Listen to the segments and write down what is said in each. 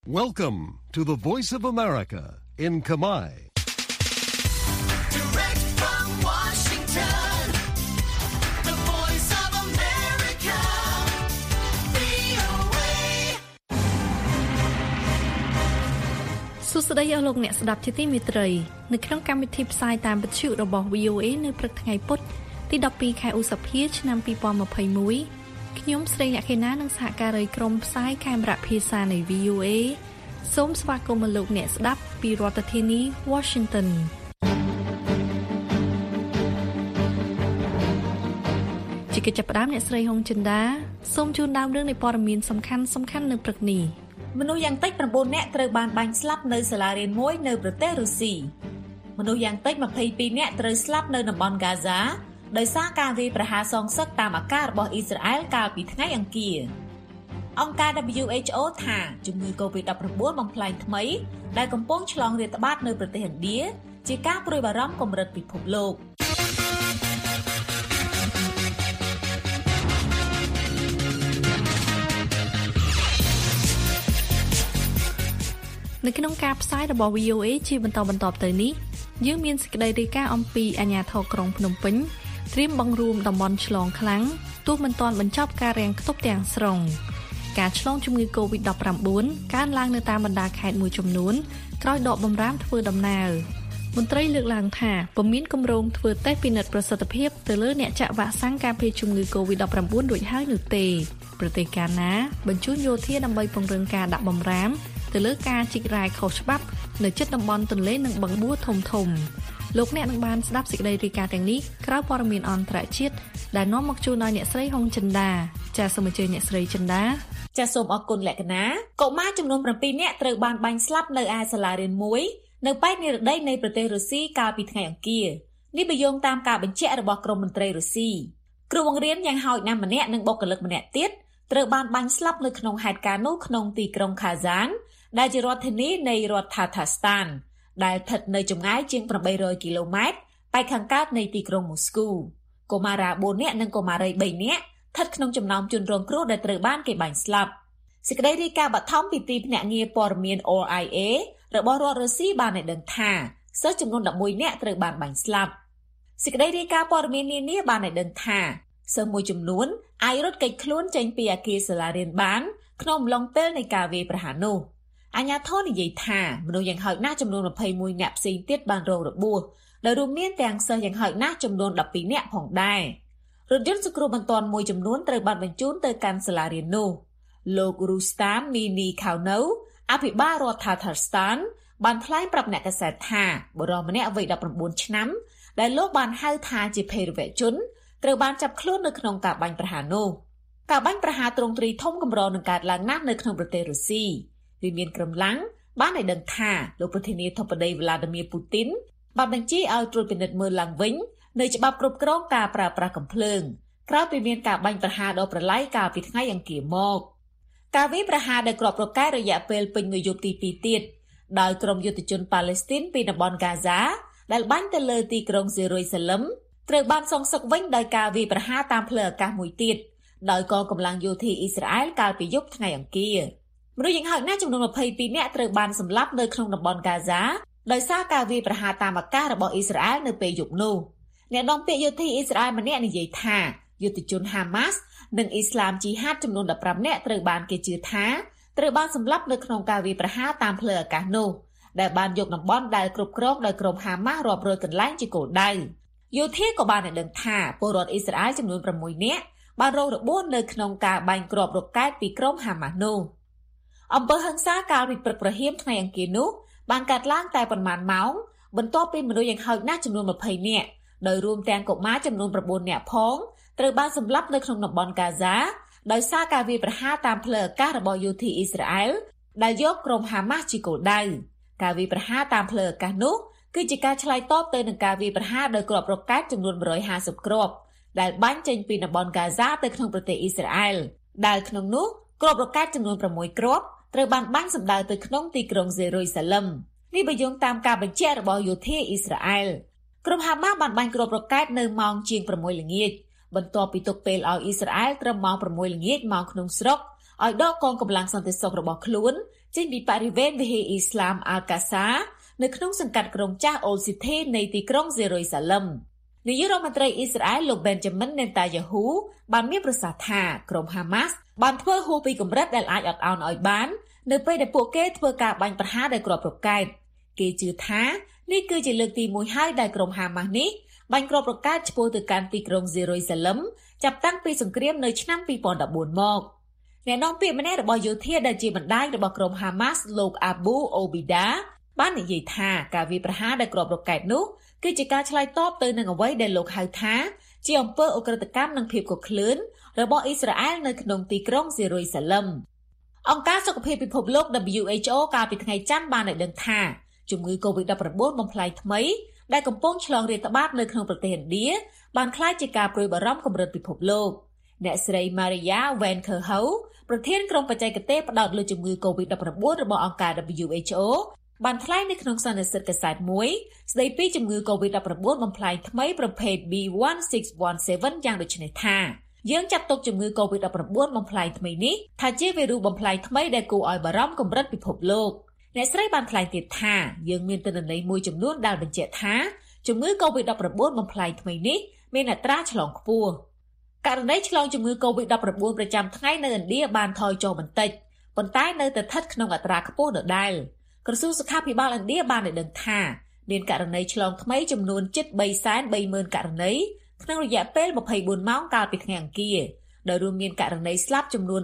Welcome to the Voice of America in Kamai. Direct from Washington, the Voice of America, VOA. សួស្តីអស់លោកអ្នកស្ដាប់ជាទីមេត្រីនៅក្នុងកម្មវិធីផ្សាយតាមវិទ្យុរបស់ VOA នៅព្រឹកថ្ងៃពុធទី12ខែឧសភាឆ្នាំ2021ខ្ញុំស្រីអ្នកខេណានិងសហការីក្រុមផ្សាយខេមរៈភាសានៃ VOA សូមស្វាគមន៍លោកអ្នកស្ដាប់ពីរដ្ឋធានី Washington ជាកិច្ចចាប់ផ្ដើមអ្នកស្រីហុងចិន្តាសូមជូនដើមរឿងនៃព័ត៌មានសំខាន់នៅព្រឹកនេះមនុស្សយ៉ាងតិច9នាក់ត្រូវបានបាញ់ស្លាប់នៅសាលារៀនមួយនៅប្រទេសរុស្ស៊ីមនុស្សយ៉ាងតិច22នាក់ត្រូវស្លាប់នៅតំបន់ហ្គាហ្សាដោយសារការវាយប្រហារសងសឹកតាមអាកាសរបស់អ៊ីស្រាអែលកាលពីថ្ងៃអង្គារអង្គការ WHO ថាជំងឺ COVID-19 បំផ្លាញថ្មីដែលកំពុងឆ្លងរាតត្បាតនៅប្រទេសឥណ្ឌាជាការព្រួយបារម្ភកម្រិតពិភពលោកនៅក្នុងការផ្សាយរបស់ VOA ជាបន្តទៅនេះយើងមានសេចក្តីរាយការណ៍អំពីអាជ្ញាធរក្រុងភ្នំពេញត្រៀមបង្រួមតំបន់ឆ្លងខ្លាំងទោះមិនទាន់បញ្ចប់ការរាំងខ្ទប់ទាំងស្រុងការឆ្លងជំងឺ COVID-19 កើនឡើងនៅតាមបណ្ដាខេត្តមួយចំនួនក្រោយដកបំរាមធ្វើដំណើរមន្ត្រីលើកឡើងថាពុំមានគម្រោងធ្វើតេស្តពិនិត្យប្រសិទ្ធភាពទៅលើអ្នកចាក់វ៉ាក់សាំងការពារជំងឺ COVID-19 រួចហើយនោះទេប្រទេសកាណាបញ្ជូនយោធាដើម្បីពង្រឹងការដាក់បំរាមទៅលើការជីករ៉ែខុសច្បាប់នៅជិតតំបន់ទន្លេនិងបឹងបួធំលោកអ្នកនឹងបានស្ដាប់សេចក្តីរាយការណ៍ទាំងនេះក្រៅព័ត៌មានអន្តរជាតិដែលនាំមកជូនដល់អ្នកស្រីហុងចិន្តាចាសសូមអញ្ជើញអ្នកស្រីចិន្តាចាសសូមអរគុណលក្ខណាកុមារចំនួន7នាក់ត្រូវបានបាញ់ស្លាប់នៅឯសាលារៀនមួយនៅប៉ែកនិរដីនៃប្រទេសរុស្ស៊ីកាលពីថ្ងៃអង្គារនេះបញ្យងតាមការបញ្ជាក់របស់ក្រមមន្ត្រីរុស្ស៊ីគ្រូបង្រៀនយ៉ាងហោចណាស់ម្នាក់និងបុគ្គលិកម្នាក់ទៀតត្រូវបានបាញ់ស្លាប់នៅក្នុងហេតុការណ៍នោះក្នុងទីក្រុងខាហ្សានដែលជារដ្ឋធានីនៃរដ្ឋថាថាស្ថានដែលស្ថិតនៅចម្ងាយជាង800គីឡូម៉ែត្រប៉ែកខាងកើតនៃទីក្រុងមូស្គូកុមារា4នាក់និងកុមារី3នាក់ស្ថិតក្នុងចំណោមជនរងគ្រោះដែលត្រូវបានគេបាញ់ស្លាប់សេចក្តីរាយការណ៍បឋមពីទីភ្នាក់ងារព័ត៌មាន RIA របស់រដ្ឋរុស្ស៊ីបានឲ្យដឹងថាសិស្សចំនួន11នាក់ត្រូវបានបាញ់ស្លាប់សេចក្តីរាយការណ៍ព័ត៌មាននានាបានឲ្យដឹងថាសិស្សមួយចំនួនអាចរត់គេចខ្លួនចេញពីអគារសាលារៀនបានក្នុងអំឡុងពេលនៃការវាយប្រហារនោះអាជ្ញាធរនិយាយថាមនុស្សយ៉ាងហោចណាស់ចំនួន21នាក់ផ្សេងទៀតបានរងរបួសដោយរួមមានទាំងសិស្សយ៉ាងហោចណាស់ចំនួន12នាក់ផងដែររថយន្តសង្គ្រោះបន្ទាន់មួយចំនួនត្រូវបានបញ្ជូនទៅកាន់សាលារៀននោះលោក Rustam Minikhaunov អភិបាលរដ្ឋថាថាស្ថានបានថ្លែងប្រាប់អ្នកកាសែតថាបុរសម្នាក់វ័យ19ឆ្នាំដែលលោកបានហៅថាជាភេរវជនត្រូវបានចាប់ខ្លួននៅក្នុងការបាញ់ប្រហារនោះការបាញ់ប្រហារទ្រង់ទ្រីធំកម្រនឹងកើតឡើងណាស់នៅក្នុងប្រទេសរុស្ស៊ីវិមានក្រំឡាំងបានឲ្យដឹងថាលោកប្រធានាធិបតី Vladimir Putin បានបញ្ជាឲ្យត្រួតពិនិត្យមើលឡើងវិញនៅច្បាប់គ្រប់គ្រងការប្រើប្រាស់កាំភ្លើងក្រោយពីមានការបាញ់ប្រហារដ៏ប្រឡាយកាលពីថ្ងៃអង្គារមកការវាយប្រហារដែលគ្រាប់រកែករយៈពេលពេញមួយយប់ទី2ទៀតដោយក្រុមយុទ្ធជនប៉ាឡេស្ទីនពីតំបន់ហ្គាហ្សាដែលបាញ់ទៅលើទីក្រុងសេរុយសាឡឹមត្រូវបានសងសឹកវិញដោយការវាយប្រហារតាមផ្លូវអាកាសមួយទៀតដោយកងកម្លាំងយោធាអ៊ីស្រាអែលកាលពីយប់ថ្ងៃអង្គារមនុស្សយ៉ាងហោចណាស់ចំនួន22នាក់ត្រូវបានសម្លាប់នៅក្នុងតំបន់ហ្គាហ្សាដោយសារការវាយប្រហារតាមអាកាសរបស់អ៊ីស្រាអែលនៅពេលយប់នោះអ្នកនាំពាក្យយោធាអ៊ីស្រាអែលម្នាក់និយាយថាយុទ្ធជនហាម៉ាស់និងអ៊ីស្លាមជីហាតចំនួន15នាក់ត្រូវបានគេជឿថាត្រូវបានសម្លាប់នៅក្នុងការវាយប្រហារតាមផ្លូវអាកាសនោះដែលបានយកតំបន់ដែលគ្រប់គ្រងដោយក្រុមហាម៉ាស់រាប់រយកន្លែងជាគោលដៅយោធាក៏បានឲ្យដឹងថាពលរដ្ឋអ៊ីស្រាអែលចំនួន6នាក់បានរងរបួសនៅក្នុងការបាញ់គ្រាប់រកែកពីក្រុមហាម៉ាស់នោះអំពើហិង្សាកាលពីព្រឹកព្រហៀមថ្ងៃអង្គារនោះបានកើតឡើងតែប៉ុន្មានម៉ោងបន្ទាប់ពីមនុស្សយ៉ាងហោចណាស់ចំនួន20នាក់ដោយរួមទាំងកុមារចំនួន9នាក់ផងត្រូវបានសម្លាប់នៅក្នុងតំបន់ហ្គាហ្សាដោយសារការវាយប្រហារតាមផ្លូវអាកាសរបស់យោធាអ៊ីស្រាអែលដែលយកក្រុមហាម៉ាស់ជាគោលដៅការវាយប្រហារតាមផ្លូវអាកាសនោះគឺជាការឆ្លើយតបទៅនឹងការវាយប្រហារដោយគ្រាប់រកែកចំនួន150គ្រាប់ដែលបាញ់ចេញពីតំបន់ហ្គាហ្សាទៅក្នុងប្រទេសអ៊ីស្រាអែលដែលក្នុងនោះគ្រាប់រកែកចំនួន6គ្រាប់ត្រូវបានបាញ់សម្ដៅទៅក្នុងទីក្រុងសេរុយសាឡឹមនេះបញ្យងតាមការបញ្ជាក់របស់យោធាអ៊ីស្រាអែលក្រុមហាម៉ាស់បានបាញ់គ្រាប់រកែកនៅម៉ោងជាង6ល្ងាចបន្ទាប់ពីទុកពេលឲ្យអ៊ីស្រាអែលត្រឹមម៉ោង6ល្ងាចម៉ោងក្នុងស្រុកឲ្យដកកងកម្លាំងសន្តិសុខរបស់ខ្លួនចេញពីបរិវេណវិហារអ៊ីស្លាមអាល់កាសានៅក្នុងសង្កាត់ក្រុងចាស់អូលស៊ីធីនៃទីក្រុងយេរូសាឡឹមនាយករដ្ឋមន្ត្រីអ៊ីស្រាអែលលោក Benjamin Netanyahu បានមានប្រសាសន៍ថាក្រុម Hamas បានធ្វើហួសពីកម្រិតដែលអាចអត់ឱនឲ្យបាននៅពេលដែលពួកគេធ្វើការបាញ់ប្រហារដោយគ្រាប់រ៉ុកែតគេជឿថានេះគឺជាលើកទី1ហើយដែលក្រុម Hamas នេះបាញ់គ្រាប់រ៉ុកែតឆ្ពោះទៅកាន់ទីក្រុងយេរូសាឡឹមចាប់តាំងពីសង្គ្រាមនៅឆ្នាំ2014មកអ្នកនាំពាក្យម្នាក់របស់យោធាដែលជាបណ្ដាញរបស់ក្រុម Hamas លោក Abu Obida បាននិយាយថាការវាយប្រហារដោយគ្រាប់រ៉ុកែតនោះគឺជាការឆ្លើយតបទៅនឹងអ្វីដែលលោកហៅថាជាអំពើឧក្រិដ្ឋកម្មនិងភាពកុសឃ្លឿនរបស់អ៊ីស្រាអែលនៅក្នុងទីក្រុងយេរូសាឡឹមអង្គការសុខភាពពិភពលោក WHO កាលពីថ្ងៃច័ន្ទបានឲ្យដឹងថាជំងឺ COVID-19 បំផ្លាញថ្មីដែលកំពុងឆ្លងរាតត្បាតនៅក្នុងប្រទេសឥណ្ឌាបានក្លាយជាការព្រួយបារម្ភកម្រិតពិភពលោកអ្នកស្រី Maria Van Kerkhove ប្រធានក្រុមបច្ចេកទេសផ្ដោតលើជំងឺ COVID-19 របស់អង្គការ WHO បានថ្លែងនៅក្នុងសន្និសីទកាសែតមួយស្ដីពីជំងឺ COVID-19 បំផ្លាញថ្មីប្រភេទ B1617 យ៉ាងដូចនេះថាយើងចាត់ទុកជំងឺ COVID-19 បំផ្លាញថ្មីនេះថាជាវីរុសបំផ្លាញថ្មីដែលគួរឲ្យបារម្ភកម្រិតពិភពលោកអ្នកស្រីបានថ្លែងទៀតថាយើងមានទិន្នន័យមួយចំនួនដែលបញ្ជាក់ថាជំងឺ COVID-19 បំផ្លាញថ្មីនេះមានអត្រាឆ្លងខ្ពស់ករណីឆ្លងជំងឺ COVID-19 ប្រចាំថ្ងៃនៅឥណ្ឌាបានថយចុះបន្តិចប៉ុន្តែនៅតែស្ថិតក្នុងអត្រាខ្ពស់ដដែលក្រសួងសុខាភិបាលឥណ្ឌាបានឲ្យដឹងថាមានករណីឆ្លងថ្មីចំនួនជិត 330,000 ករណីក្នុងរយៈពេល24ម៉ោងកាលពីថ្ងៃអង្គារដោយរួមមានករណីស្លាប់ចំនួន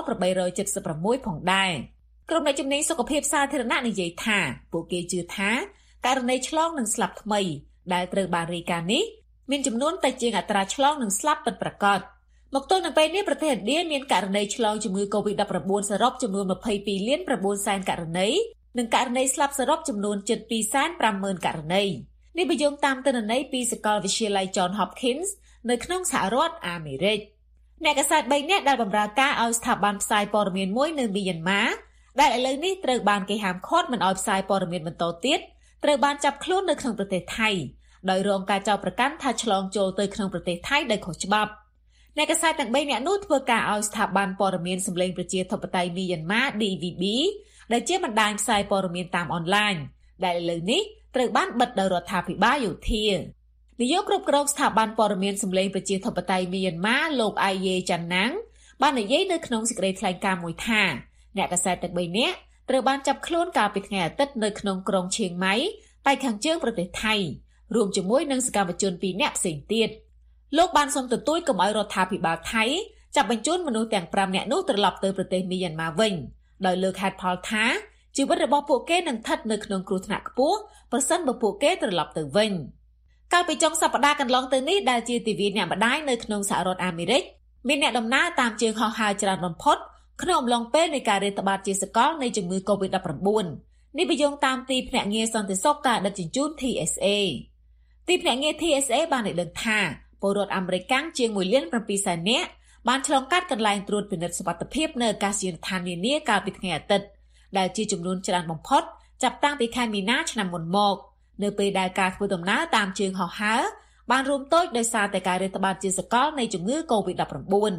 3,876 ផងដែរក្រុមអ្នកជំនាញសុខភាពសាធារណៈនិយាយថាពួកគេជឿថាករណីឆ្លងនិងស្លាប់ថ្មីដែលត្រូវបានរាយការណ៍នេះមានចំនួនតិចជាងអត្រាឆ្លងនិងស្លាប់ពិតប្រាកដមកទល់នឹងពេលនេះប្រទេសឥណ្ឌាមានករណីឆ្លងជំងឺ COVID-19 សរុបចំនួន 22,900,000 ករណីនិងករណីស្លាប់សរុបចំនួនជិត 250,000 ករណីនេះបញ្ជាក់តាមទិន្នន័យពីសាកលវិទ្យាល័យ John Hopkins នៅក្នុងសហរដ្ឋអាមេរិកអ្នកកាសែត3នាក់ដែលបម្រើការឲ្យស្ថាប័នផ្សាយព័ត៌មានមួយនៅមីយ៉ាន់ម៉ាដែលឥឡូវនេះត្រូវបានគេហាមឃាត់មិនឲ្យផ្សាយព័ត៌មានបន្តទៀតត្រូវបានចាប់ខ្លួននៅក្នុងប្រទេសថៃដោយរងការចោទប្រកាន់ថាឆ្លងចូលទៅក្នុងប្រទេសថៃដោយខុសច្បាប់អ្នកកាសែតទាំង3នាក់នោះធ្វើការឲ្យស្ថាប័នព័ត៌មានសម្លេងប្រជាធិបតេយ្យមីយ៉ាន់ម៉ា DVB ដែលជាបណ្ដាញផ្សាយព័ត៌មានតាមអនឡាញដែលឥឡូវនេះត្រូវបានបិទដោយរដ្ឋាភិបាលយោធានាយកគ្រប់គ្រងស្ថាប័នព័ត៌មានសម្លេងប្រជាធិបតេយ្យមីយ៉ាន់ម៉ាលោកអាយេចាន់ណាំងបាននិយាយនៅក្នុងសេចក្តីថ្លែងការណ៍មួយថាអ្នកកាសែតទាំង3នាក់ត្រូវបានចាប់ខ្លួនកាលពីថ្ងៃអាទិត្យនៅក្នុងក្រុងឈៀងម៉ៃប៉ែកខាងជើងប្រទេសថៃរួមជាមួយនឹងសកម្មជន2នាក់ផ្សេងទៀតលោកបានសូមទទូចកុំឲ្យរដ្ឋាភិបាលថៃចាប់បញ្ជូនមនុស្សទាំង5នាក់នោះត្រឡប់ទៅប្រទេសមីយ៉ាន់ម៉ាវិញដោយលើកហេតុផលថាជីវិតរបស់ពួកគេនឹងស្ថិតនៅក្នុងគ្រោះថ្នាក់ខ្ពស់ប្រសិនបើពួកគេត្រឡប់ទៅវិញកាលពីចុងសប្តាហ៍កន្លងទៅនេះដែលជាទិវាអ្នកម្ដាយនៅក្នុងសហរដ្ឋអាមេរិកមានអ្នកដំណើរតាមជើងហោះហើរច្រើនបំផុតក្នុងអំឡុងពេលនៃការរាតត្បាតជាសកលនៃជំងឺ COVID-19 នេះបញ្ជាក់តាមទីភ្នាក់ងារសន្តិសុខការដឹកជញ្ជូន TSA ទីភ្នាក់ងារ TSA បានឲ្យដឹងថាពលរដ្ឋអាមេរិកកាំងជាង 1,700,000 នាក់បានឆ្លងកាត់កន្លែងត្រួតពិនិត្យសុវត្ថិភាពនៅអាកាសយានដ្ឋាននានាកាលពីថ្ងៃអាទិត្យដែលជាចំនួនច្រើនបំផុតចាប់តាំងពីខែមីនាឆ្នាំមុនមកនៅពេលដែលការធ្វើដំណើរតាមជើងហោះហើរបានរួមតូចដោយសារតែការរាតត្បាតជាសកលនៃជំងឺ COVID-19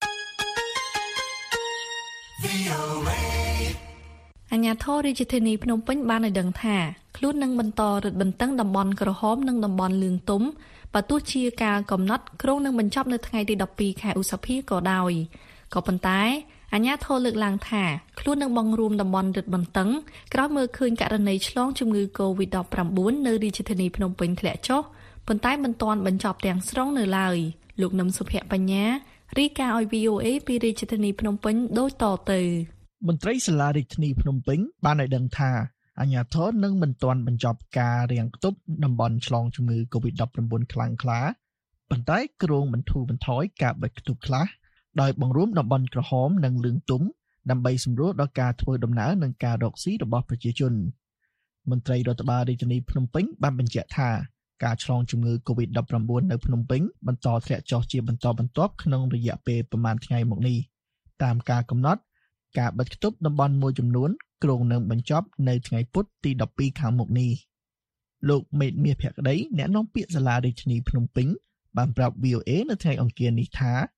អាជ្ញាធររាជធានីភ្នំពេញបានឲ្យដឹងថាខ្លួននឹងបន្តរឹតបន្តឹងតំបន់ក្រហមនិងតំបន់លឿងទុំបើទោះជាការកំណត់គ្រោងនឹងបញ្ចប់នៅថ្ងៃទី12ខែឧសភាក៏ដោយក៏ប៉ុន្តែអាជ្ញាធរលើកឡើងថាខ្លួននឹងបង្រួមតំបន់រឹតបន្តឹងក្រោយមើលឃើញករណីឆ្លងជំងឺ COVID-19 នៅរាជធានីភ្នំពេញធ្លាក់ចុះប៉ុន្តែមិនទាន់បញ្ចប់ទាំងស្រុងនៅឡើយលោកនឹមសុភ័ក្របញ្ញារាយការណ៍ឲ្យ VOA ពីរាជធានីភ្នំពេញដូចតទៅមន្ត្រីសាលារាជធានីភ្នំពេញបានឲ្យដឹងថាអាជ្ញាធរនឹងមិនទាន់បញ្ចប់ការរាំងខ្ទប់តំបន់ឆ្លងជំងឺ COVID-19 ខ្លាំងក្លាប៉ុន្តែគ្រោងបន្ធូរបន្ថយការបិទគប់ខ្លះដោយបង្រួមតំបន់ក្រហមនិងលឿងទុំដើម្បីសម្រួលដល់ការធ្វើដំណើរនិងការរកស៊ីរបស់ប្រជាជនមន្ត្រីរដ្ឋបាលរាជធានីភ្នំពេញបានបញ្ជាក់ថាការឆ្លងជំងឺ COVID-19 នៅភ្នំពេញបន្តធ្លាក់ចុះជាបន្តបន្ទាប់ក្នុងរយៈពេលប្រមាណថ្ងៃមកនេះតាមការកំណត់ការបិទគប់តំបន់មួយចំនួនគ្រោងនឹងបញ្ចប់នៅថ្ងៃពុធទី12ខាងមុខនេះលោកមេតមាសភក្តីអ្នកនាំពាក្យសាលារាជធានីភ្នំពេញបានប្រាប់ VOA នៅថ្ងៃអង្គារនេះថា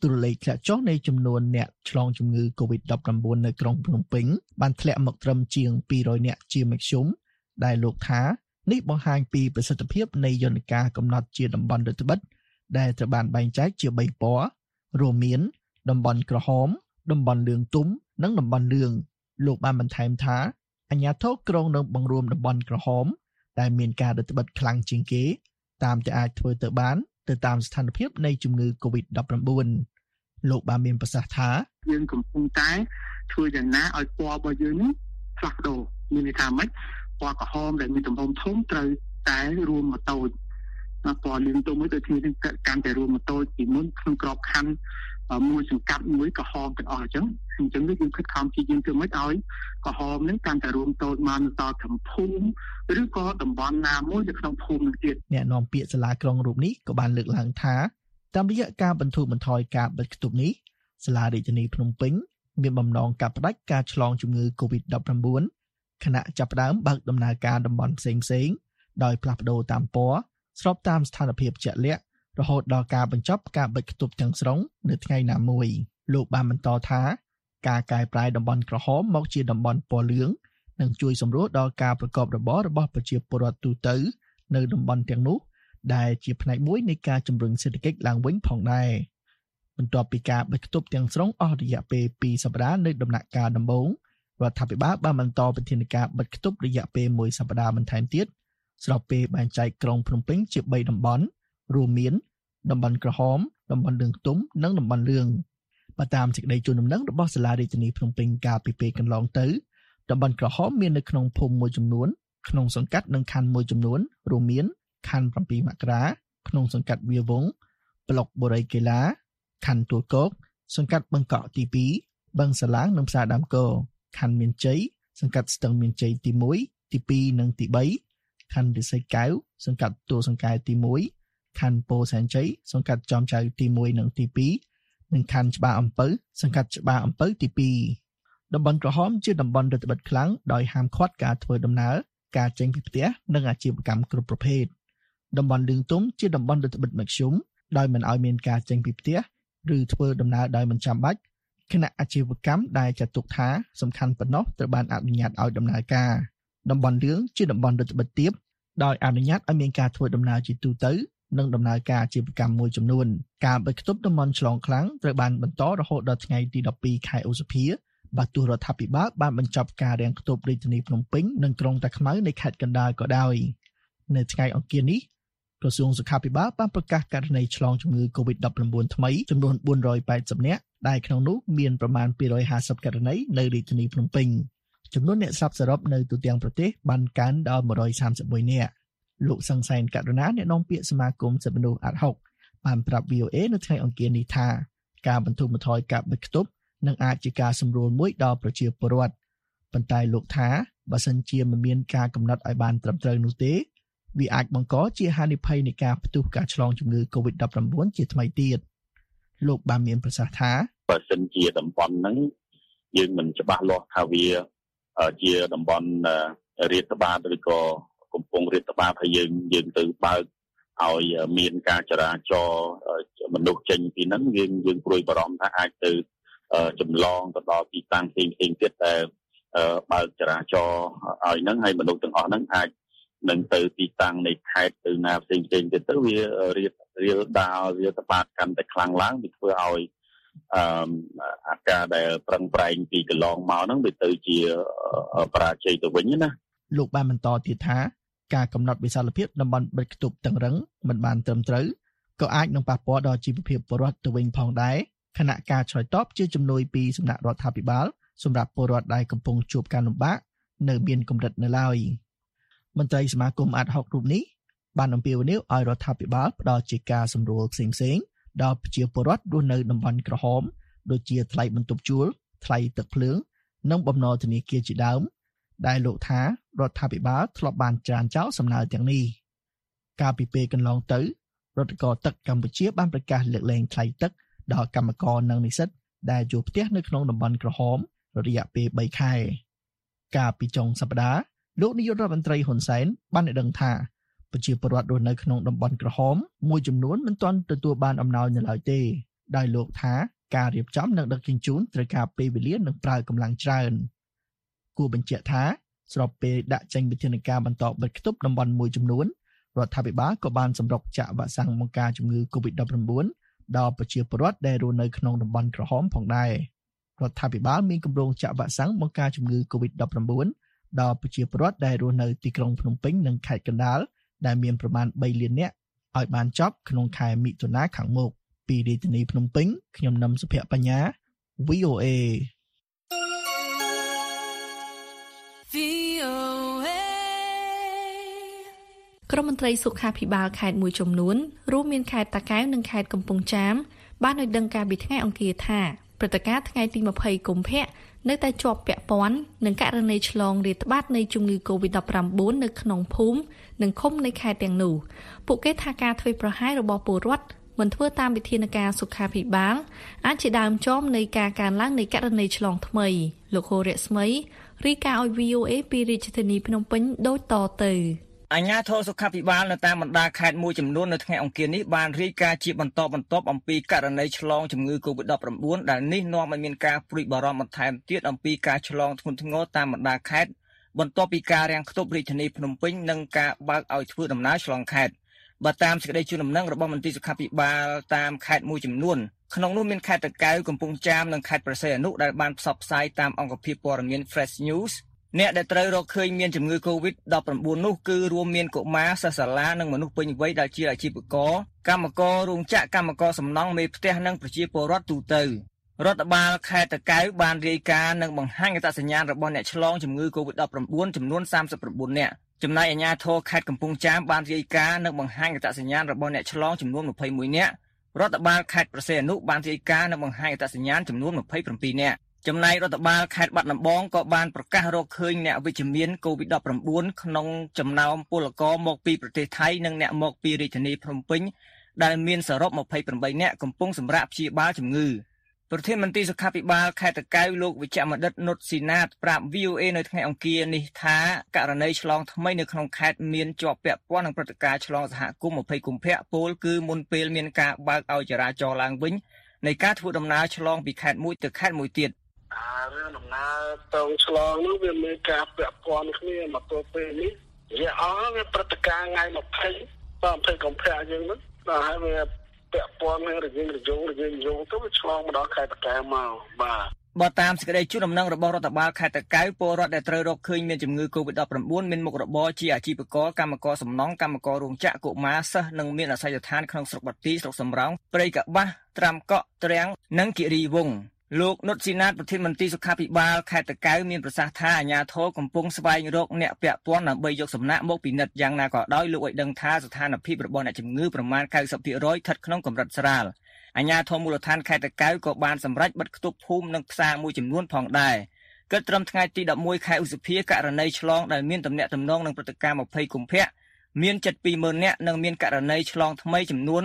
តួលេខធ្លាក់ចុះនៃចំនួនអ្នកឆ្លងជំងឺ COVID-19 នៅក្រុងភ្នំពេញបានធ្លាក់មកត្រឹមជាង200អ្នកជាមធ្យមដែលលោកថានេះបង្ហាញពីប្រសិទ្ធភាពនៃយន្តការកំណត់ជាតំបន់រដ្ឋបិទដែលត្រូវបានបែងចែកជា3ពណ៌រួមមានតំបន់ក្រហមតំបន់លឿងទុំនិងតំបន់លឿងលោកបានបន្ថែមថាអាជ្ញាធរក្រុងនឹងបង្រួមតំបន់ក្រហមដែលមានការរដ្ឋបិទខ្លាំងជាងគេតាមតែអាចធ្វើទៅបានទៅតាមស្ថានភាពនៃជំងឺ COVID-19 លោកបានមានប្រសាសន៍ថាយើងកំពុងតែធ្វើយ៉ាងណាឲ្យពណ៌របស់យើងនេះផ្លាស់ប្ដូរមានន័យថាម៉េចពណ៌ក្រហមដែលមានទំហំធំត្រូវតែរួមមកតូចពណ៌លឿងទុំមួយដូចគ្នានឹងកាន់តែរួមមកតូចពីមុនក្នុងក្របខ័ណ្ឌមួយសង្កាត់មួយក្រហមទាំងអស់អញ្ចឹងនេះយើងខិតខំជាយើងធ្វើម៉េចឲ្យក្រហមនឹងកាន់តែរួមតូចមកដល់ក្នុងភូមិឬក៏តំបន់ណាមួយនៅក្នុងភូមិនឹងទៀតអ្នកនាំពាក្យសាលាក្រុងរូបនេះក៏បានលើកឡើងថាតាមរយៈការបន្ធូរបន្ថយការបិទគប់នេះសាលារាជធានីភ្នំពេញមានបំណងកាត់ផ្តាច់ការឆ្លងជំងឺ COVID-19 ខណៈចាប់ផ្ដើមបើកដំណើរការតំបន់ផ្សេងៗដោយផ្លាស់ប្ដូរតាមពណ៌ស្របតាមស្ថានភាពជាក់លាក់រហូតដល់ការបញ្ចប់ការបិទគប់ទាំងស្រុងនៅថ្ងៃណាមួយលោកបានបន្តថាការកែប្រែតំបន់ក្រហមមកជាតំបន់ពណ៌លឿងនឹងជួយសម្រួលដល់ការប្រកបរបររបស់ប្រជាពលរដ្ឋទូទៅនៅតំបន់ទាំងនោះដែលជាផ្នែកមួយនៃការជំរុញសេដ្ឋកិច្ចឡើងវិញផងដែរបន្ទាប់ពីការបិទគប់ទាំងស្រុងអស់រយៈពេល2សប្តាហ៍នៅដំណាក់កាលដំបូងរដ្ឋាភិបាលបានបន្តវិធានការបិទគប់រយៈពេល1សប្តាហ៍បន្ថែមទៀតស្របពេលបែងចែកក្រុងភ្នំពេញជា3តំបន់រួមមានតំបន់ក្រហមតំបន់លឿងទុំនិងតំបន់លឿងបើតាមសេចក្តីជូនដំណឹងរបស់សាលារាជធានីភ្នំពេញកាលពីពេលកន្លងទៅតំបន់ក្រហមមាននៅក្នុងភូមិមួយចំនួនក្នុងសង្កាត់និងខណ្ឌមួយចំនួនរួមមានខណ្ឌ7មករាក្នុងសង្កាត់វាវងប្លុកបូរីកេឡាខណ្ឌទួលគោកសង្កាត់បឹងកក់ទី2បឹងសាឡាងនិងផ្សារដើមគោខណ្ឌមានជ័យសង្កាត់ស្ទឹងមានជ័យទី1ទី2និងទី3ខណ្ឌរិស័យកែវសង្កាត់ទួលសង្កែទី1ខណ្ឌពោធិ៍សែនជ័យសង្កាត់ចំចៅទី1និងទី2និងខណ្ឌច្បារអំពៅសង្កាត់ច្បារអំពៅទី2តំបន់ក្រហមជាតំបន់រដ្ឋបិទខ្លាំងដោយហាមឃាត់ការធ្វើដំណើរការចេញពីផ្ទះនិងអាជីវកម្មគ្រប់ប្រភេទតំបន់លឿងទុំជាតំបន់រដ្ឋបិទមធ្យមដោយមិនឲ្យមានការចេញពីផ្ទះឬធ្វើដំណើរដោយមិនចាំបាច់គណៈអាជីវកម្មដែលចាត់ទុកថាសំខាន់ប៉ុណ្ណោះត្រូវបានអនុញ្ញាតឲ្យដំណើរការតំបន់លឿងជាតំបន់រដ្ឋបិទទាបដោយអនុញ្ញាតឲ្យមានការធ្វើដំណើរជាទូទៅនិងដំណើរការអាជីវកម្មមួយចំនួនការបិទគប់តំបន់ឆ្លងខ្លាំងត្រូវបានបន្តរហូតដល់ថ្ងៃទី12ខែឧសភាបើទោះរដ្ឋាភិបាលបានបញ្ចប់ការរាំងខ្ទប់រាជធានីភ្នំពេញនិងក្រុងតាខ្មៅនៃខេត្តកណ្ដាលក៏ដោយនៅថ្ងៃអង្គារនេះក្រសួងសុខាភិបាលបានប្រកាសករណីឆ្លងជំងឺ COVID-19 ថ្មីចំនួន480នាក់ដែលក្នុងនោះមានប្រមាណ250ករណីនៅរាជធានីភ្នំពេញចំនួនអ្នកស្លាប់សរុបនៅទូទាំងប្រទេសបានកើនដល់131នាក់លោកសង្សែនករណាអ្នកនាំពាក្យសមាគមសិទ្ធិមនុស្សអាត់ហុកបានប្រាប់ VOA នៅថ្ងៃអង្គារនេះថាការបន្ធូរបន្ថយការបិទគប់នឹងអាចជាការសម្រួលមួយដល់ប្រជាពលរដ្ឋប៉ុន្តែលោកថាបើសិនជាមិនមានការកំណត់ឲ្យបានត្រឹមត្រូវនោះទេវាអាចបង្កជាហានិភ័យនៃការផ្ទុះការឆ្លងជំងឺ COVID-19 ជាថ្មីទៀតលោកបានមានប្រសាសន៍ថាបើសិនជាតំបន់ហ្នឹងយើងមិនច្បាស់លាស់ថាវាជាតំបន់រាតត្បាតឬក៏កំពុងរាតត្បាតហើយយើងទៅបើកឲ្យមានការចរាចរណ៍មនុស្សចេញពីហ្នឹងយើងព្រួយបារម្ភថាអាចទៅចម្លងទៅដល់ទីតាំងផ្សេងទៀតតែបើកចរាចរណ៍ឲ្យហ្នឹងហើយមនុស្សទាំងអស់ហ្នឹងអាចនឹងទៅទីតាំងនៃខេត្តទៅណាផ្សេងទៀតទៅវារៀលដាលវាត្បាតកាន់តែខ្លាំងឡើងវាធ្វើឲ្យអាការដែលប្រឹងប្រែងពីកន្លងមកហ្នឹងវាទៅជាបរាជ័យទៅវិញណាលោកបានបន្តទៀតថាការកំណត់វិសាលភាពតំបន់បិទគប់តឹងរឹងមិនបានត្រឹមត្រូវក៏អាចនឹងប៉ះពាល់ដល់ជីវភាពពលរដ្ឋទៅវិញផងដែរខណៈការឆ្លើយតបជាជំនួយពីសំណាក់រដ្ឋាភិបាលសម្រាប់ពលរដ្ឋដែលកំពុងជួបការលំបាកនៅមានកម្រិតនៅឡើយមន្ត្រីសមាគមអាត់ហុករូបនេះបានអំពាវនាវឲ្យរដ្ឋាភិបាលផ្ដល់ជាការសម្រួលផ្សេងៗដល់ប្រជាពលរដ្ឋរស់នៅតំបន់ក្រហមដូចជាថ្លៃបន្ទប់ជួលថ្លៃទឹកភ្លើងនិងបំណុលធនាគារជាដើមដែលលោកថារដ្ឋាភិបាលធ្លាប់បានច្រានចោលសំណើទាំងនេះកាលពីពេលកន្លងទៅរដ្ឋាភិបាលទឹកកម្ពុជាបានប្រកាសលើកលែងថ្លៃទឹកដល់កម្មករនិងនិស្សិតដែលជួលផ្ទះនៅក្នុងតំបន់ក្រហមរយៈពេល3ខែកាលពីចុងសប្តាហ៍លោកនាយករដ្ឋមន្ត្រីហ៊ុនសែនបានឲ្យដឹងថាប្រជាពលរដ្ឋរស់នៅក្នុងតំបន់ក្រហមមួយចំនួនមិនទាន់ទទួលបានអំណោយនៅឡើយទេដោយលោកថាការរៀបចំនិងដឹកជញ្ជូនត្រូវការពេលវេលានិងប្រើកម្លាំងច្រើនគួរបញ្ជាក់ថាស្របពេលដាក់ចេញវិធានការបន្តបិទគប់តំបន់មួយចំនួនរដ្ឋាភិបាលក៏បានសម្រុកចាក់វ៉ាក់សាំងបង្ការជំងឺ Covid-19 ដល់ប្រជាពលរដ្ឋដែលរស់នៅក្នុងតំបន់ក្រហមផងដែររដ្ឋាភិបាលមានគម្រោងចាក់វ៉ាក់សាំងបង្ការជំងឺ Covid-19 ដល់ប្រជាពលរដ្ឋដែលរស់នៅទីក្រុងភ្នំពេញនិងខេត្តកណ្ដាលដែលមានប្រមាណ3លាននាក់ឲ្យបានចប់ក្នុងខែមិថុនាខាងមុខពីរាជធានីភ្នំពេញខ្ញុំនឹមសុភ័ក្របញ្ញា VOA ក្រុមមន្ត្រីសុខាភិបាលខេត្តមួយចំនួនរួមមានខេត្តតាកែវនិងខេត្តកំពង់ចាមបានឲ្យដឹងកាលពីថ្ងៃអង្គារថាព្រឹត្តិការណ៍ថ្ងៃទី20កុម្ភៈនៅតែជាប់ពាក់ព័ន្ធនឹងករណីឆ្លងរាតត្បាតនៃជំងឺ Covid-19 នៅក្នុងភូមិនិងឃុំនៃខេត្តទាំងនោះពួកគេថាការធ្វើប្រហែសរបស់ពលរដ្ឋមិនធ្វើតាមវិធានការសុខាភិបាលអាចជាដើមចមនៃការកើនឡើងនៃករណីឆ្លងថ្មីលោកហូរៈស្មីរាយការណ៍ឲ្យ VOA ពីរាជធានីភ្នំពេញដូចតទៅអាជ្ញាធរសុខាភិបាលនៅតាមបណ្ដាខេត្តមួយចំនួននៅថ្ងៃអង្គារនេះបានរាយការណ៍ជាបន្តបន្ទាប់អំពីករណីឆ្លងជំងឺ Covid-19 ដែលនេះនាំឲ្យមានការព្រួយបារម្ភបន្ថែមទៀតអំពីការឆ្លងធ្ងន់ធ្ងរតាមបណ្ដាខេត្តបន្ទាប់ពីការរាំងខ្ទប់រាជធានីភ្នំពេញនិងការបើកឲ្យធ្វើដំណើរឆ្លងខេត្តបើតាមសេចក្តីជូនដំណឹងរបស់មន្ត្រីសុខាភិបាលតាមខេត្តមួយចំនួនក្នុងនោះមានខេត្តតាកែវកំពង់ចាមនិងខេត្តព្រះសីហនុដែលបានផ្សព្វផ្សាយតាមអង្គភាពព័ត៌មាន Fresh Newsអ្នកដែលត្រូវរកឃើញមានជំងឺ Covid-19 នោះគឺរួមមានកុមារសិស្សសាលានិងមនុស្សពេញវ័យដែលជាអាជីវករកម្មកររោងចក្រកម្មករសំណង់មេផ្ទះនិងប្រជាពលរដ្ឋទូទៅរដ្ឋបាលខេត្តតាកែវបានរាយការណ៍និងបង្ហាញអត្តសញ្ញាណរបស់អ្នកឆ្លងជំងឺ Covid-19 ចំនួន39នាក់ចំណែកអាជ្ញាធរខេត្តកំពង់ចាមបានរាយការណ៍និងបង្ហាញអត្តសញ្ញាណរបស់អ្នកឆ្លងចំនួន21នាក់រដ្ឋបាលខេត្តព្រះសីហនុបានរាយការណ៍និងបង្ហាញអត្តសញ្ញាណចំនួន27នាក់ចំណែករដ្ឋបាលខេត្តបាត់ដំបងក៏បានប្រកាសរកឃើញអ្នកវិជ្ជមាន COVID-19 ក្នុងចំណោមពលករមកពីប្រទេសថៃនិងអ្នកមកពីរាជធានីភ្នំពេញដែលមានសរុប28នាក់កំពុងសម្រាកព្យាបាលជំងឺប្រធានមន្ត្រីសុខាភិបាលខេត្តតាកែវលោកវិជ្ជមណ្ឌិតនុតស៊ីណាតប្រាប់ VOA នៅថ្ងៃអង្គារនេះថាករណីឆ្លងថ្មីនៅក្នុងខេត្តមានជាប់ពាក់ព័ន្ធនឹងព្រឹត្តិការណ៍ឆ្លងសហគមន៍20កុម្ភៈពោលគឺមុនពេលមានការបើកឲ្យចរាចរណ៍ឡើងវិញនៃការធ្វើដំណើរឆ្លងពីខេត្តមួយទៅខេត្តមួយទៀតរឿងដំណើរទៅឆ្លងនោះវាមានការពាក់ព័ន្ធគ្នាមកទល់ពេលនេះវាវាព្រឹត្តិការណ៍ថ្ងៃ20កុម្ភៈយើងនោះដល់ហើយវាពាក់ព័ន្ធនឹងរយងទៅវាឆ្លងមកដល់ខេត្តតាកែវមកបាទបើតាមសេចក្តីជូនដំណឹងរបស់រដ្ឋបាលខេត្តតាកែវពលរដ្ឋដែលត្រូវរកឃើញមានជំងឺ Covid-19 មានមុខរបរជាអាជីវករកម្មករសំណង់កម្មកររោងចក្រកុមារសិស្សនិងមានអាសយដ្ឋានក្នុងស្រុកបាទីស្រុកសំរោងព្រៃកបាសត្រាំកក់ត្រាំងនិងគិរីវង្សលោកនុតស៊ីណាតប្រធានមន្ត្រីសុខាភិបាលខេត្តតាកែវមានប្រសាសន៍ថាអាជ្ញាធរកំពុងស្វែងរកអ្នកពាក់ព័ន្ធដើម្បីយកសំណាក់មកពិនិត្យយ៉ាងណាក៏ដោយលោកឲ្យដឹងថាស្ថានភាពរបស់អ្នកជំងឺប្រមាណ 90% ស្ថិតក្នុងកម្រិតស្រាលអាជ្ញាធរមូលដ្ឋានខេត្តតាកែវក៏បានសម្រេចបិទគប់ភូមិនិងផ្សារមួយចំនួនផងដែរគិតត្រឹមថ្ងៃទី11ខែឧសភាករណីឆ្លងដែលមានទំនាក់ទំនងនឹងព្រឹត្តិការណ៍20កុម្ភៈមានជិត 20,000 នាក់និងមានករណីឆ្លងថ្មីចំនួន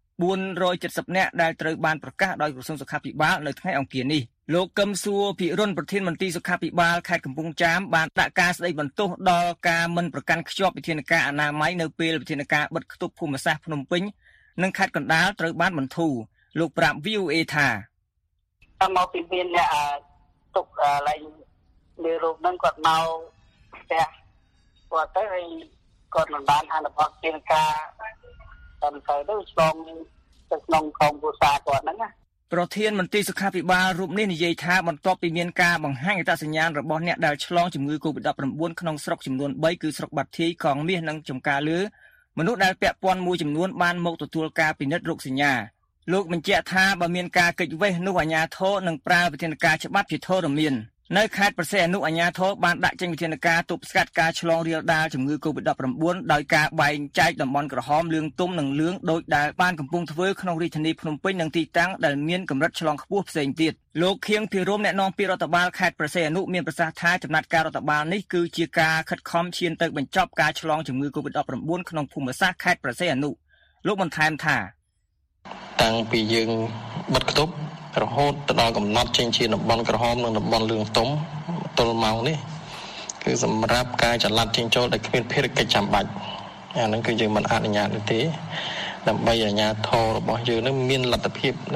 470នាក់ដែលត្រូវបានប្រកាសដោយក្រសួងសុខាភិបាលនៅថ្ងៃអង្គារនេះលោកកឹមសួរភិរុនប្រធានមន្ត្រីសុខាភិបាលខេត្តកំពង់ចាមបានដាក់ការស្តីបន្ទោសដល់ការមិនប្រកាន់ខ្ជាប់វិធានការអនាម័យនៅពេលវិធានការបិទគប់ភូមិសាស្ត្រភ្នំពេញនិងខេត្តកណ្ដាលត្រូវបានបន្ធូរលោកប្រាប់ VOA ថាមកពីមានអ្នកទុកឡើងលើរូបហ្នឹងគាត់មកផ្ទះគាត់ទៅហើយគាត់មិនបានអនុវត្តវិធានការតាមទៅឆ្លងទៅក្នុងក្រុមគ្រួសារគាត់ហ្នឹងណាប្រធានមន្ត្រីសុខាភិបាលរូបនេះនិយាយថាបន្ទាប់ពីមានការបង្ហាញអត្តសញ្ញាណរបស់អ្នកដែលឆ្លងជំងឺ Covid-19 ក្នុងស្រុកចំនួន3គឺស្រុកបាត់ធាយកងមាសនិងចំការលឺមនុស្សដែលពាក់ព័ន្ធមួយចំនួនបានមកទទួលការពិនិត្យរោគសញ្ញាលោកបញ្ជាក់ថាបើមានការកិច្ចវេះនោះអាជ្ញាធរនឹងប្រើវិធានការច្បាប់ជាធរមាននៅខេត្តព្រះសីហនុអាជ្ញាធរបានដាក់ចេញវិធានការទប់ស្កាត់ការឆ្លងរាលដាលជំងឺ Covid-19 ដោយការបែងចែកតំបន់ក្រហមលឿងទុំនិងលឿងដោយដែលបានកំពុងធ្វើក្នុងរាជធានីភ្នំពេញនិងទីតាំងដែលមានកម្រិតឆ្លងខ្ពស់ផ្សេងទៀតលោកខៀងភិរមអ្នកនាំពាក្យរដ្ឋបាលខេត្តព្រះសីហនុមានប្រសាសន៍ថាចំណាត់ការរដ្ឋបាលនេះគឺជាការខិតខំឈានទៅបញ្ចប់ការឆ្លងជំងឺ Covid-19 ក្នុងភូមិសាស្ត្រខេត្តព្រះសីហនុលោកបន្ថែមថាតាំងពីយើងបិទគប់រហូតទៅដល់កំណត់ចេញជាតំបន់ក្រហមនិងតំបន់លឿងទុំទល់ម៉ោងនេះគឺសម្រាប់ការចល័តចេញចូលដែលគ្មានភារកិច្ចចាំបាច់អាហ្នឹងគឺយើងមិនអនុញ្ញាតទេដើម្បីអាជ្ញាធររបស់យើងនឹងមានលទ្ធភាពណា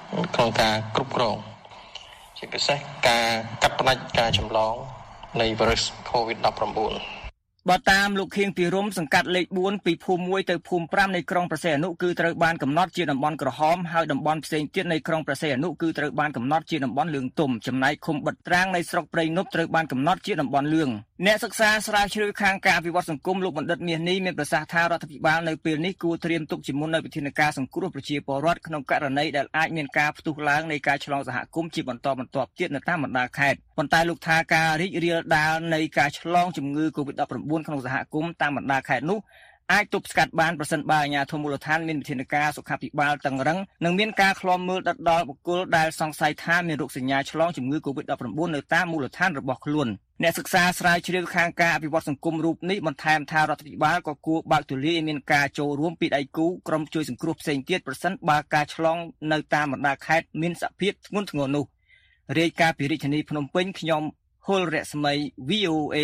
ក្នុងការគ្រប់គ្រងជាពិសេសការកាត់ផ្តាច់ការចម្លងនៃវីរុស COVID-19 បើតាមលោកខៀងពីរំសង្កាត់លេខ4ពីភូមិ1ទៅភូមិ5នៃក្រុងព្រះសីហនុគឺត្រូវបានកំណត់ជាតំបន់ក្រហមហើយតំបន់ផ្សេងទៀតនៃក្រុងព្រះសីហនុគឺត្រូវបានកំណត់ជាតំបន់លឿងទុំចំណែកឃុំបិទត្រាងនៃស្រុកព្រៃនប់ត្រូវបានកំណត់ជាតំបន់លឿងអ្នកសិក្សាស្រាវជ្រាវខាងការអភិវឌ្ឍសង្គមលោកបណ្ឌិតមាសនេះមានប្រសាសន៍ថារដ្ឋាភិបាលនៅពេលនេះគួរត្រៀមទុកជាមុននៅវិធានការសង្គ្រោះប្រជាពលរដ្ឋក្នុងករណីដែលអាចមានការផ្ទុះឡើងនៃការឆ្លងសហគមន៍ជាបន្តបន្ទាប់ទៀតនៅតាមបណ្ដាខេត្តប៉ុន្តែលោកថាការរីករាលដាលនៃការឆ្លងជំងឺ COVID-19 ក្នុងសហគមន៍តាមបណ្ដាខេត្តនោះអាចទប់ស្កាត់បានប្រសិនបើអាជ្ញាធរមូលដ្ឋានមានវិធានការសុខាភិបាលតឹងរ៉ឹងនិងមានការឃ្លាំមើលដិតដល់បុគ្គលដែលសង្ស័យថាមានរោគសញ្ញាឆ្លងជំងឺ COVID-19 នៅតាមមូលដ្ឋានរបស់ខ្លួនអ្នកសិក្សាស្រាវជ្រាវខាងការអភិវឌ្ឍសង្គមរូបនេះបន្ថែមថារដ្ឋាភិបាលក៏គួរបើកទូលាយឲ្យមានការចូលរួមពីដៃគូក្រុមជួយសង្គ្រោះផ្សេងទៀតប្រសិនបើការឆ្លងនៅតាមបណ្ដាខេត្តមានសភាពធ្ងន់ធ្ងរនោះរាយការណ៍ពីរាជធានីភ្នំពេញខ្ញុំហុលរស្មី VOA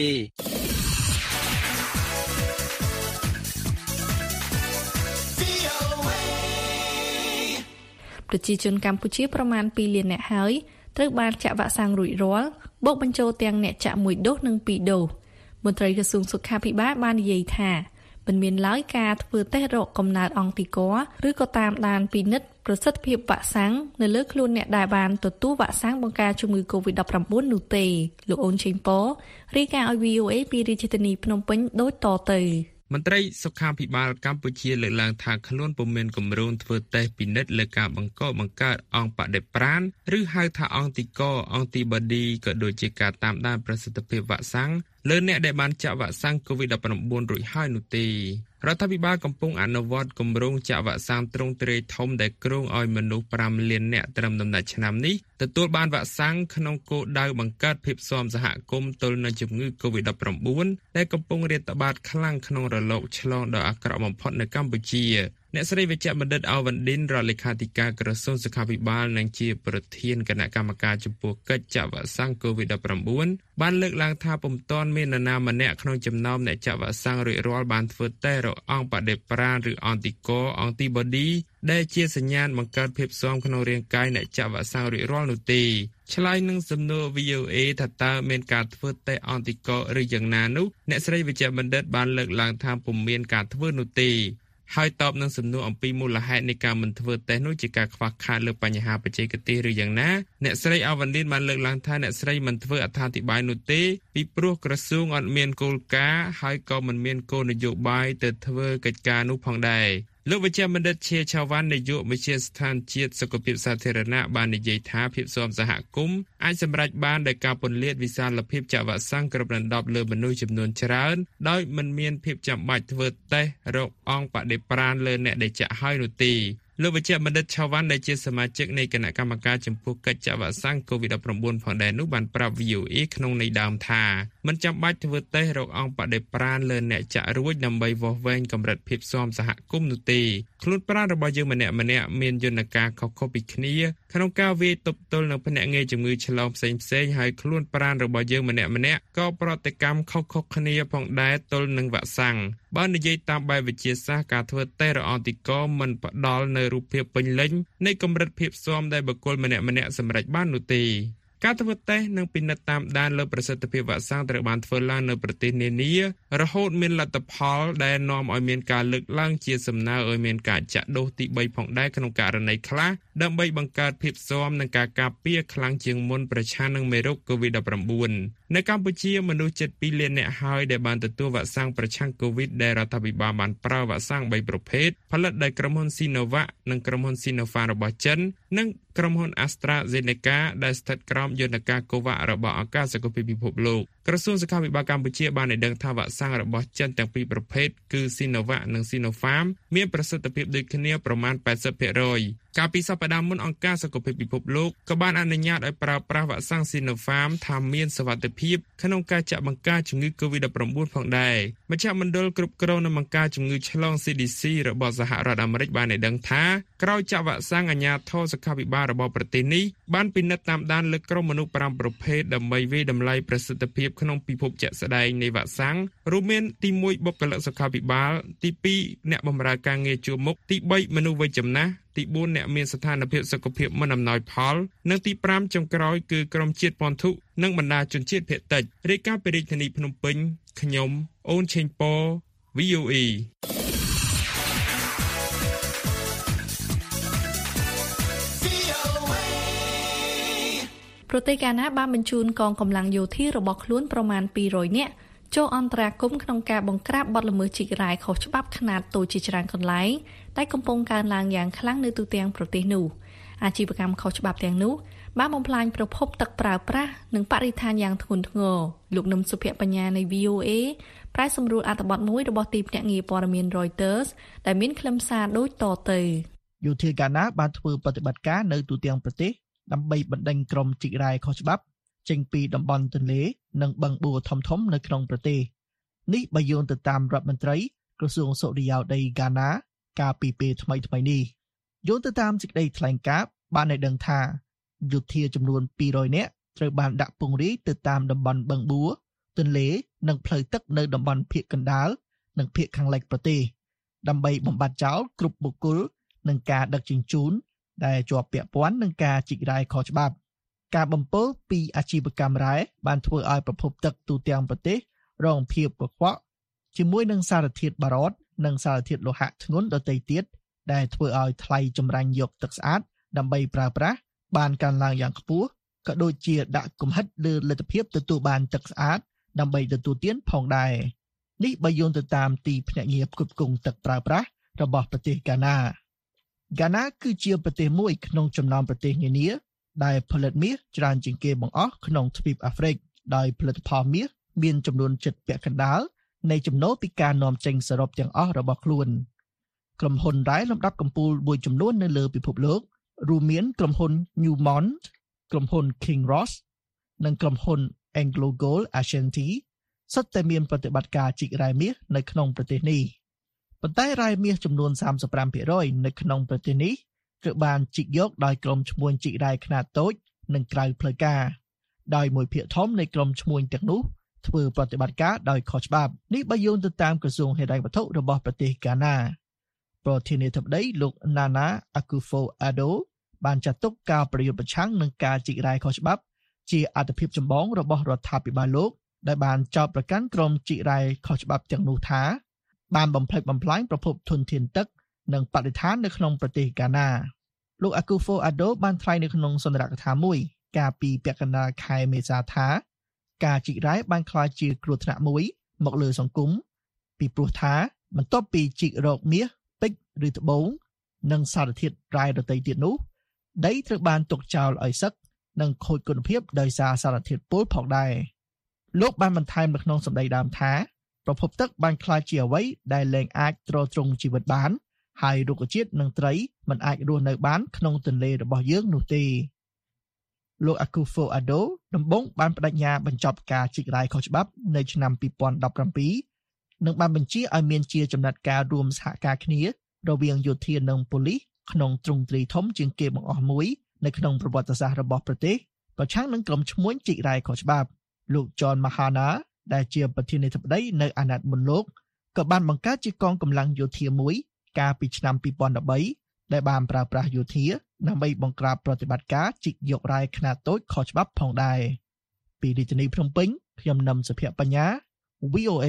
ប្រជាជនកម្ពុជាប្រមាណ2លាននាក់ហើយត្រូវបានចាក់វ៉ាក់សាំងរួចរាល់បូកបញ្ចូលទាំងអ្នកចាក់1ដូសនិង2ដូសមន្ត្រីក្រសួងសុខាភិបាលបាននិយាយថាមិនមានឡើយការធ្វើតេស្តរកកំណើតអង់ទីក័រឬក៏តាមដានពិនិត្យប្រសិទ្ធភាពវ៉ាក់សាំងនៅលើខ្លួនអ្នកដែលបានទទួលវ៉ាក់សាំងបង្ការជំងឺ COVID-19 នោះទេលោកអូនឆេងប៉រាយការណ៍ឲ្យ VOA ពីរាជធានីភ្នំពេញដូចតទៅមន្ត្រីសុខាភិបាលកម្ពុជាលើកឡើងថាខ្លួនពុំមានគម្រោងធ្វើតេស្តពិនិត្យលើការបង្កើតអង្គបដិប្រាណឬហៅថាអង្គទីក័រ antibody ក៏ដូចជាការតាមដានប្រសិទ្ធភាពវ៉ាក់សាំងលើអ្នកដែលបានចាក់វ៉ាក់សាំង COVID-19 រួចហើយនោះទេរដ្ឋាភិបាលកំពុងអនុវត្តគម្រោងចាក់វ៉ាក់សាំងទ្រង់ទ្រាយធំដែលគ្រោងឲ្យមនុស្ស5លាននាក់ត្រឹមដំណាច់ឆ្នាំនេះទទួលបានវ៉ាក់សាំងក្នុងគោលដៅបង្កើតភាពស៊ាំសហគមន៍ទល់នឹងជំងឺ COVID-19 ដែលកំពុងរាតត្បាតខ្លាំងក្នុងរលកឆ្លងដ៏អាក្រក់បំផុតនៅកម្ពុជាអ្នកស្រីវិជ្ជបណ្ឌិត អាវ៉ាន់ឌិនរដ្ឋលេខាធិការក្រសួងសុខាភិបាលនិងជាប្រធានគណៈកម្មការចំពោះកិច្ចចាក់វ៉ាក់សាំង COVID-19 បានលើកឡើងថាពុំទាន់មាននរណាម្នាក់ក្នុងចំណោមអ្នកចាក់វ៉ាក់សាំងរួចរាល់បានធ្វើតេស្តរកអង្គបដិប្រាណឬអង់ទីក័រ antibody ដែលជាសញ្ញាណបង្កើតភាពស៊ាំក្នុងរាងកាយអ្នកចាក់វ៉ាក់សាំងរួចរាល់នោះទេឆ្លើយនឹងសំណួរ VOA ថាតើមានការធ្វើតេស្តអង់ទីក័រឬយ៉ាងណានោះអ្នកស្រីវិជ្ជបណ្ឌិតបានលើកឡើងថាពុំមានការធ្វើនោះទេហើយតបនឹងសំណួរអំពីមូលហេតុនៃការមិនធ្វើតេស្តនោះជាការខ្វះខាតលើបញ្ហាបច្ចេកទេសឬយ៉ាងណាអ្នកស្រីអាវ៉ាន់ឌិនបានលើកឡើងថាអ្នកស្រីមិនធ្វើអត្ថាធិប្បាយនោះទេពីព្រោះក្រសួងអត់មានគោលការណ៍ហើយក៏មិនមានគោលនយោបាយទៅធ្វើកិច្ចការនោះផងដែរលោកវិជ្ជបណ្ឌិតជាឆាវ៉ាន់នាយកវិទ្យាស្ថានជាតិសុខភាពសាធារណៈបាននិយាយថាភាពស៊ាំសហគមន៍អាចសម្រេចបានដោយការពន្លាតវិសាលភាពចាក់វ៉ាក់សាំងគ្របដណ្ដប់លើមនុស្សចំនួនច្រើនដោយមិនមានភាពចាំបាច់ធ្វើតេស្តរកអង្គបដិប្រាណលើអ្នកដែលចាក់ហើយនោះទេលោកវិជ្ជបណ្ឌិតឆាវ៉ាន់ដែលជាសមាជិកនៃគណៈកម្មការចំពោះកិច្ចចាក់វ៉ាក់សាំង COVID-19 ផងដែរនោះបានប្រាប់ VOA ក្នុងន័យដើមថាមិនចាំបាច់ធ្វើតេស្តរកអង្គបដិប្រាណលើអ្នកចាក់រួចដើម្បីវាស់វែងកម្រិតភាពស៊ាំសហគមន៍នោះទេខ្លួនប្រាណរបស់យើងម្នាក់ៗមានយន្តការខុសៗពីគ្នាក្នុងការវាយទប់ទល់នឹងភ្នាក់ងារជំងឺឆ្លងផ្សេងៗហើយខ្លួនប្រាណរបស់យើងម្នាក់ៗក៏ប្រតិកម្មខុសៗគ្នាផងដែរទល់នឹងវ៉ាក់សាំងបើនិយាយតាមបែបវិទ្យាសាស្ត្រការធ្វើតេស្តរកអង់ទីក័រមិនផ្ដល់នៅរូបភាពពេញលេញនៃកម្រិតភាពស៊ាំដែលបុគ្គលម្នាក់ៗសម្រេចបាននោះទេការធ្វើតេស្តនិងពិនិត្យតាមដានលើប្រសិទ្ធភាពវ៉ាក់សាំងត្រូវបានធ្វើឡើងនៅប្រទេសនានារហូតមានលទ្ធផលដែលនាំឲ្យមានការលើកឡើងជាសំណើឲ្យមានការចាក់ដូសទី3ផងដែរក្នុងករណីខ្លះដើម្បីបង្កើតភាពស៊ាំនិងការការពារខ្លាំងជាងមុនប្រឆាំងនឹងមេរោគ COVID-19 នៅកម្ពុជាមនុស្សជិត2លាននាក់ហើយដែលបានទទួលវ៉ាក់សាំងប្រឆាំង COVID ដែលរដ្ឋាភិបាលបានប្រើវ៉ាក់សាំង3ប្រភេទផលិតដោយក្រុមហ៊ុន Sinovac និងក្រុមហ៊ុន Sinopharm របស់ចិននិងក្រុមហ៊ុន AstraZeneca ដែលស្ថិតក្រោមយន្តការ COVAX របស់អង្គការសុខភាពពិភពលោកក្រសួងសុខាភិបាលកម្ពុជាបានឲ្យដឹងថាវ៉ាក់សាំងរបស់ចិនទាំងពីរប្រភេទគឺ Sinovac និង Sinopharm មានប្រសិទ្ធភាពដូចគ្នាប្រមាណ 80% កាលពីសប្តាហ៍មុនអង្គការសុខភាពពិភពលោកក៏បានអនុញ្ញាតឲ្យប្រើប្រាស់វ៉ាក់សាំង Sinopharm ថាមានសុវត្ថិភាពក្នុងការចាក់បង្ការជំងឺ COVID-19 ផងដែរមជ្ឈមណ្ឌលគ្រប់គ្រងនិងបង្ការជំងឺឆ្លង CDC របស់សហរដ្ឋអាមេរិកបានឲ្យដឹងថាក្រោយចាក់វ៉ាក់សាំងអាជ្ញាធរសុខាភិបាលបាលរបស់ប្រទេសនេះបានពិនិត្យតាមដានលើក្រុមមនុស្ស5ប្រភេទដើម្បីវិយតម្លៃប្រសិទ្ធភាពក្នុងពិភពជាក់ស្ដែងនៃវ៉ាក់សាំងរួមមានទី1បុគ្គលិកសុខាភិបាលទី2អ្នកបម្រើការងារជួរមុខទី3មនុស្សវ័យចំណាស់ទី4អ្នកមានស្ថានភាពសុខភាពមិនអំណោយផលនិងទី5ចុងក្រោយគឺក្រុមជាតិពន្ធុនិងបណ្ដាជនជាតិភាគតិចរាយការណ៍ពីរាជធានីភ្នំពេញខ្ញុំអូនឆេងប៉ VOA ប្រទេសកាណាបានបញ្ជូនកងកម្លាំងយោធារបស់ខ្លួនប្រមាណ200នាក់ចូលអន្តរាគមន៍ក្នុងការបង្ក្រាបបទល្មើសជីករ៉ែខុសច្បាប់ខ្នាតតូចជាច្រើនកន្លែងដែលកំពុងកើនឡើងយ៉ាងខ្លាំងនៅទូទាំងប្រទេសនោះអាជីវកម្មខុសច្បាប់ទាំងនោះបានបំផ្លាញប្រភពទឹកប្រើប្រាស់និងបរិស្ថានយ៉ាងធ្ងន់ធ្ងរលោកនឹមសុភបញ្ញានៃ VOA ប្រែសម្រួលអត្ថបទមួយរបស់ទីភ្នាក់ងារព័ត៌មាន Reuters ដែលមានខ្លឹមសារដូចតទៅយោធាកាណាបានធ្វើបប្រតិបត្តិការនៅទូទាំងប្រទេសដើម្បីបណ្ដេញក្រុមជីករ៉ែខុសច្បាប់ចេញពីតំបន់ទន្លេនិងបឹងបួរធំៗនៅក្នុងប្រទេសនេះបើយោងទៅតាមរដ្ឋមន្ត្រីក្រសួងសុរិយោដីកាណាកាលពីពេលថ្មីៗនេះយោងទៅតាមសេចក្តីថ្លែងការណ៍បានឲ្យដឹងថាយោធាចំនួន200នាក់ត្រូវបានដាក់ពង្រាយទៅតាមតំបន់បឹងបួរទន្លេនិងផ្លូវទឹកនៅតំបន់ភាគកណ្ដាលនិងភាគខាងលិចប្រទេសដើម្បីបំបត្តិចោលគ្រប់បុគ្គលនិងការដឹកជញ្ជូនដែលជាប់ពាក់ព័ន្ធនឹងការជីករ៉ែខុសច្បាប់ការបំពុលពីអាជីវកម្មរ៉ែបានធ្វើឲ្យប្រភពទឹកទូទាំងប្រទេសរងភាពកខ្វក់ជាមួយនឹងសារធាតុបារ៉តនិងសារធាតុលោហៈធ្ងន់ដទៃទៀតដែលធ្វើឲ្យថ្លៃចម្រាញ់យកទឹកស្អាតដើម្បីប្រើប្រាស់បានកើនឡើងយ៉ាងខ្ពស់ក៏ដូចជាដាក់គំហិតលើលទ្ធភាពទទួលបានទឹកស្អាតដើម្បីទទួលទានផងដែរនេះបើយោងទៅតាមទីភ្នាក់ងារផ្គត់ផ្គង់ទឹកប្រើប្រាស់របស់ប្រទេសកាណាគឺជាប្រទេសមួយក្នុងចំណោមប្រទេសនានាដែលផលិតមាសច្រើនជាងគេបង្អស់ក្នុងទ្វីបអាហ្វ្រិកដោយផលិតផលមាសមានចំនួនជិតពាក់កណ្ដាលនៃចំណូលពីការនាំចេញសរុបទាំងអស់របស់ខ្លួនក្រុមហ៊ុនរ៉ែលំដាប់កំពូលមួយចំនួននៅលើពិភពលោករួមមានក្រុមហ៊ុន Newmont ក្រុមហ៊ុន Kinross និងក្រុមហ៊ុន AngloGold Ashanti សុទ្ធតែមានប្រតិបត្តិការជីករ៉ែមាសនៅក្នុងប្រទេសនេះប៉ុន្តែរ៉ែមាសចំនួន 35% នៅក្នុងប្រទេសនេះត្រូវបានជីកយកដោយក្រុមឈ្មួញជីករ៉ែខ្នាតតូចនិងក្រៅផ្លូវការដោយមួយភាគធំនៃក្រុមឈ្មួញទាំងនោះធ្វើប្រតិបត្តិការដោយខុសច្បាប់នេះបើយោងទៅតាមក្រសួងហិរញ្ញវត្ថុរបស់ប្រទេសកាណាប្រធានាធិបតីលោក Nana Akufo-Addo បានចាត់ទុកការប្រយុទ្ធប្រឆាំងនឹងការជីករ៉ែខុសច្បាប់ជាអត្ថប្រយោជន៍ចម្បងរបស់រដ្ឋាភិបាលលោកដែលបានចោទប្រកាន់ក្រុមជីករ៉ែខុសច្បាប់ទាំងនោះថាបានបំផ្លិចបំផ្លាញប្រភពធនធានទឹកនិងបរិស្ថាននៅក្នុងប្រទេសកាណាលោក Akufo-Addo បានថ្លែងនៅក្នុងសន្និសីទកថាមួយកាលពីពាក់កណ្ដាលខែមេសាថាការជីករ៉ែបានក្លាយជាគ្រោះថ្នាក់មួយមកលើសង្គមពីព្រោះថាបន្ទាប់ពីជីករកមាសពេជ្រឬត្បូងនិងសារធាតុរ៉ែដទៃទៀតនោះដីត្រូវបានទុកចោលឲ្យសឹកនិងខូចគុណភាពដោយសារសារធាតុពុលផងដែរលោកបានបន្ថែមនៅក្នុងសម្ដីដើមថាប្រភពទឹកបានក្លាយជាអ្វីដែលលែងអាចទ្រទ្រង់ជីវិតបានហើយរុក្ខជាតិនិងត្រីមិនអាចរស់នៅបានក្នុងទន្លេរបស់យើងនោះទេលោក Akufo-Addo ដំបូងបានបដិញ្ញាបញ្ចប់ការជីករ៉ែខុសច្បាប់នៅឆ្នាំ2017និងបានបញ្ជាឲ្យមានជាចំណាត់ការរួមសហការគ្នារវាងយោធានិងប៉ូលីសក្នុងទ្រង់ទ្រាយធំជាងគេបង្អស់មួយនៅក្នុងប្រវត្តិសាស្ត្ររបស់ប្រទេសប្រឆាំងនឹងក្រុមឈ្មួញជីករ៉ែខុសច្បាប់លោក John Mahana ដែលជាប្រធានាធិបតីនៅអាណត្តិមុនលោកក៏បានបង្កើតជាកងកម្លាំងយោធាមួយកាលពីឆ្នាំ2013ដែលបានប្រើប្រាស់យោធាដើម្បីបង្ក្រាបប្រតិបត្តិការជីកយករ៉ែខ្នាតតូចខុសច្បាប់ផងដែរពីរាជធានីភ្នំពេញខ្ញុំនឹមសុភបញ្ញា VOA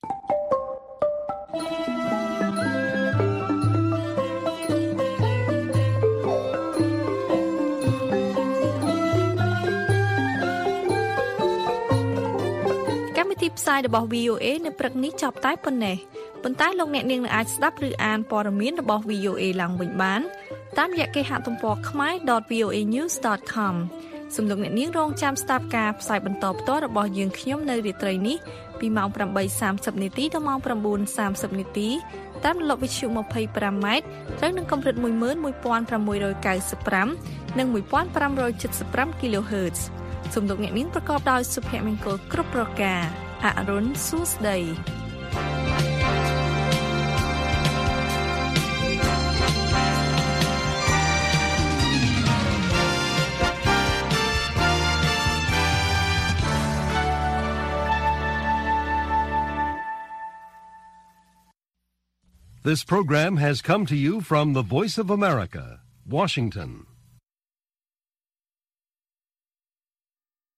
ទីផ្សាយរបស់ VOA នៅព្រឹកនេះចប់តែប៉ុណ្ណេះប៉ុន្តែលោកអ្នកនាងអាចស្ដាប់ឬអានព័ត៌មានរបស់ VOA ឡើងវិញបានតាមរយៈគេហទំព័រ khmer.voanews.com សូមលោកអ្នកនាងរងចាំស្ដាប់ការផ្សាយបន្តផ្ទាល់របស់យើងខ្ញុំនៅរាត្រីនេះពីម៉ោង 8:30 នាទីដល់ម៉ោង 9:30 នាទីតាមរលកវិទ្យុ 25 ម៉ែត្រត្រូវនឹងកម្រិត 11695 និង 1575 kHz សូមលោកអ្នកនាងប្រកបដោយសុភមង្គលគ្រប់ប្រការអរុនសួស្ដី This program has come to you from the Voice of America, Washington.